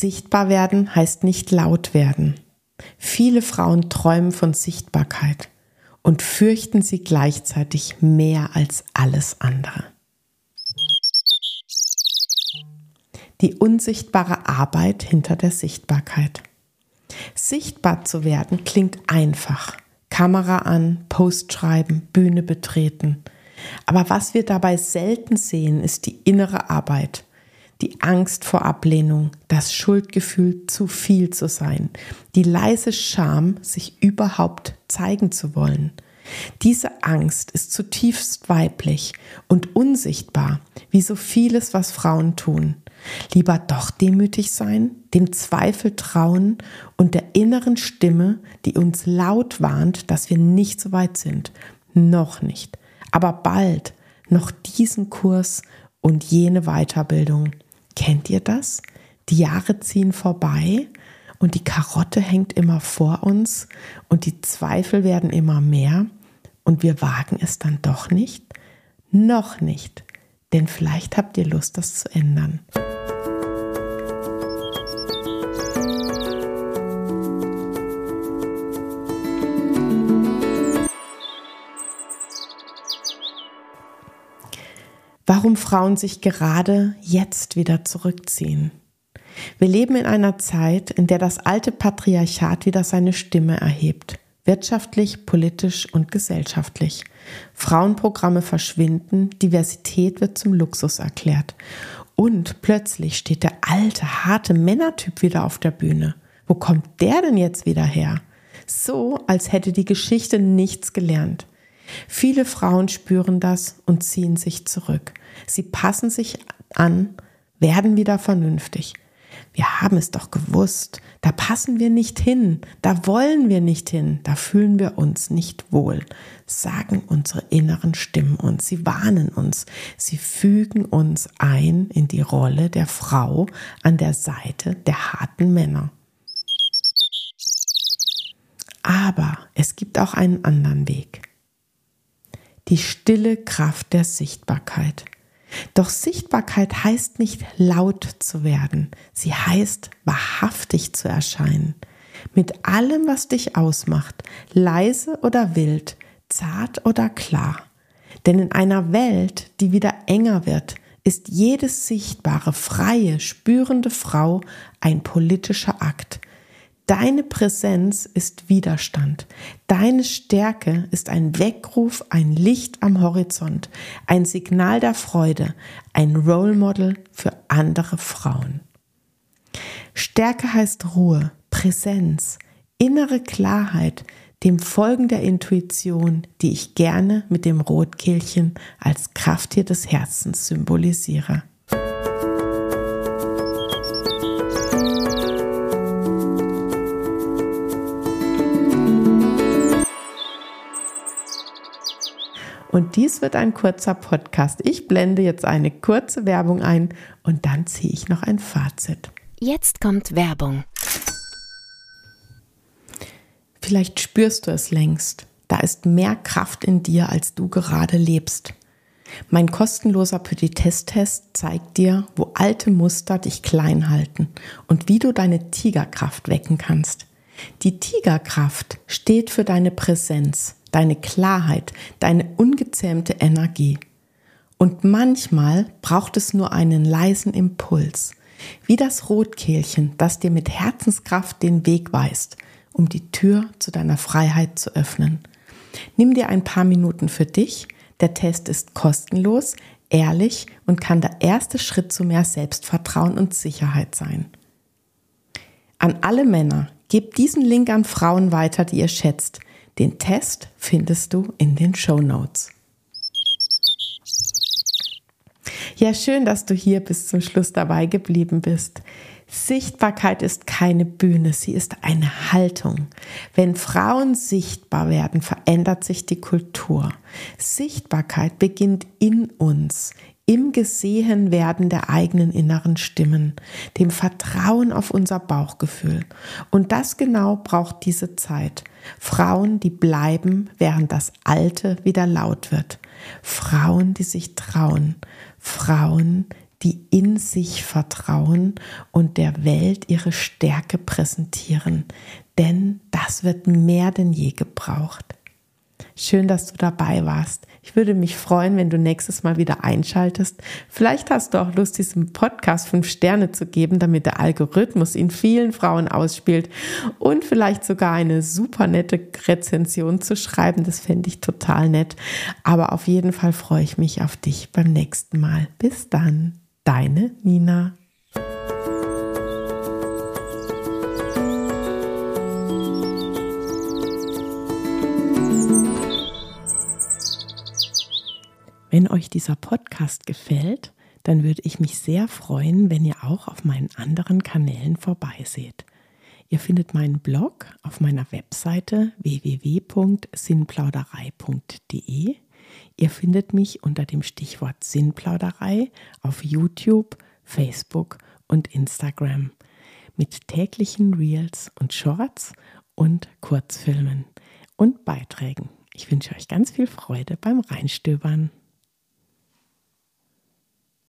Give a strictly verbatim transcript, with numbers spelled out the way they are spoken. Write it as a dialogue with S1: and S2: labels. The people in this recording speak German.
S1: Sichtbar werden heißt nicht laut werden. Viele Frauen träumen von Sichtbarkeit und fürchten sie gleichzeitig mehr als alles andere. Die unsichtbare Arbeit hinter der Sichtbarkeit. Sichtbar zu werden klingt einfach. Kamera an, Post schreiben, Bühne betreten. Aber was wir dabei selten sehen, ist die innere Arbeit. Die Angst vor Ablehnung, das Schuldgefühl, zu viel zu sein, die leise Scham, sich überhaupt zeigen zu wollen. Diese Angst ist zutiefst weiblich und unsichtbar, wie so vieles, was Frauen tun. Lieber doch demütig sein, dem Zweifel trauen und der inneren Stimme, die uns laut warnt, dass wir nicht so weit sind. Noch nicht, aber bald noch diesen Kurs und jene Weiterbildung. Kennt ihr das? Die Jahre ziehen vorbei und die Karotte hängt immer vor uns und die Zweifel werden immer mehr und wir wagen es dann doch nicht? Noch nicht, denn vielleicht habt ihr Lust, das zu ändern. Warum Frauen sich gerade jetzt wieder zurückziehen. Wir leben in einer Zeit, in der das alte Patriarchat wieder seine Stimme erhebt. Wirtschaftlich, politisch und gesellschaftlich. Frauenprogramme verschwinden, Diversität wird zum Luxus erklärt. Und plötzlich steht der alte, harte Männertyp wieder auf der Bühne. Wo kommt der denn jetzt wieder her? So, als hätte die Geschichte nichts gelernt. Viele Frauen spüren das und ziehen sich zurück. Sie passen sich an, werden wieder vernünftig. Wir haben es doch gewusst, da passen wir nicht hin, da wollen wir nicht hin, da fühlen wir uns nicht wohl, sagen unsere inneren Stimmen uns, sie warnen uns, sie fügen uns ein in die Rolle der Frau an der Seite der harten Männer. Aber es gibt auch einen anderen Weg. Die stille Kraft der Sichtbarkeit. Doch Sichtbarkeit heißt nicht laut zu werden, sie heißt wahrhaftig zu erscheinen. Mit allem, was dich ausmacht, leise oder wild, zart oder klar. Denn in einer Welt, die wieder enger wird, ist jede sichtbare, freie, spürende Frau ein politischer Akt. Deine Präsenz ist Widerstand. Deine Stärke ist ein Weckruf, ein Licht am Horizont, ein Signal der Freude, ein Role Model für andere Frauen. Stärke heißt Ruhe, Präsenz, innere Klarheit, dem Folgen der Intuition, die ich gerne mit dem Rotkehlchen als Krafttier des Herzens symbolisiere. Und dies wird ein kurzer Podcast. Ich blende jetzt eine kurze Werbung ein und dann ziehe ich noch ein Fazit.
S2: Jetzt kommt Werbung.
S1: Vielleicht spürst du es längst. Da ist mehr Kraft in dir, als du gerade lebst. Mein kostenloser Petitesse-Test zeigt dir, wo alte Muster dich klein halten und wie du deine Tigerkraft wecken kannst. Die Tigerkraft steht für deine Präsenz, deine Klarheit, deine ungezähmte Energie. Und manchmal braucht es nur einen leisen Impuls, wie das Rotkehlchen, das dir mit Herzenskraft den Weg weist, um die Tür zu deiner Freiheit zu öffnen. Nimm dir ein paar Minuten für dich. Der Test ist kostenlos, ehrlich und kann der erste Schritt zu mehr Selbstvertrauen und Sicherheit sein. An alle Männer, gebt diesen Link an Frauen weiter, die ihr schätzt. Den Test findest du in den Shownotes. Ja, schön, dass du hier bis zum Schluss dabei geblieben bist. Sichtbarkeit ist keine Bühne, sie ist eine Haltung. Wenn Frauen sichtbar werden, verändert sich die Kultur. Sichtbarkeit beginnt in uns, im Gesehenwerden der eigenen inneren Stimmen, dem Vertrauen auf unser Bauchgefühl. Und das genau braucht diese Zeit. Frauen, die bleiben, während das Alte wieder laut wird. Frauen, die sich trauen. Frauen, die in sich vertrauen und der Welt ihre Stärke präsentieren. Denn das wird mehr denn je gebraucht. Schön, dass du dabei warst. Ich würde mich freuen, wenn du nächstes Mal wieder einschaltest. Vielleicht hast du auch Lust, diesem Podcast fünf Sterne zu geben, damit der Algorithmus ihn vielen Frauen ausspielt und vielleicht sogar eine super nette Rezension zu schreiben. Das fände ich total nett. Aber auf jeden Fall freue ich mich auf dich beim nächsten Mal. Bis dann, deine Nina. Wenn euch dieser Podcast gefällt, dann würde ich mich sehr freuen, wenn ihr auch auf meinen anderen Kanälen vorbeiseht. Ihr findet meinen Blog auf meiner Webseite w w w punkt sinnplauderei punkt d e. Ihr findet mich unter dem Stichwort Sinnplauderei auf YouTube, Facebook und Instagram mit täglichen Reels und Shorts und Kurzfilmen und Beiträgen. Ich wünsche euch ganz viel Freude beim Reinstöbern.